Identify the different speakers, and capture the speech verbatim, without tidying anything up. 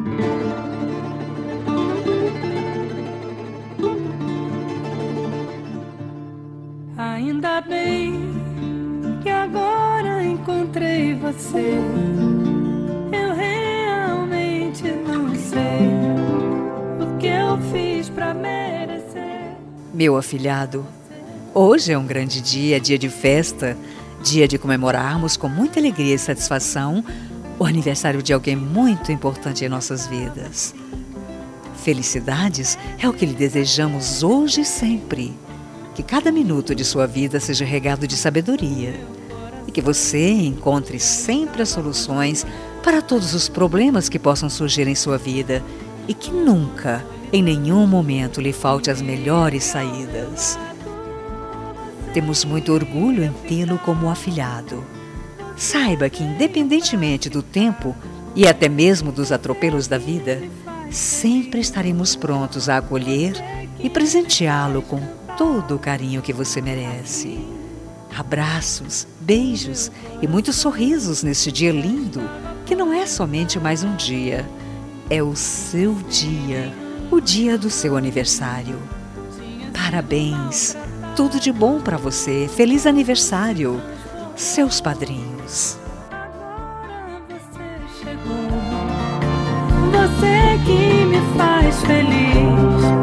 Speaker 1: Ainda bem que agora encontrei você. Eu realmente não sei o que eu fiz pra merecer.
Speaker 2: Meu afilhado, hoje é um grande dia, dia de festa, dia de comemorarmos com muita alegria e satisfação o aniversário de alguém muito importante em nossas vidas. Felicidades é o que lhe desejamos hoje e sempre. Que cada minuto de sua vida seja regado de sabedoria e que você encontre sempre as soluções para todos os problemas que possam surgir em sua vida e que nunca, em nenhum momento, lhe falte as melhores saídas. Temos muito orgulho em tê-lo como afilhado. Saiba que, independentemente do tempo e até mesmo dos atropelos da vida, sempre estaremos prontos a acolher e presenteá-lo com todo o carinho que você merece. Abraços, beijos e muitos sorrisos neste dia lindo, que não é somente mais um dia, é o seu dia, o dia do seu aniversário. Parabéns, tudo de bom para você, feliz aniversário, seus padrinhos.
Speaker 1: Agora você chegou, você que me faz feliz.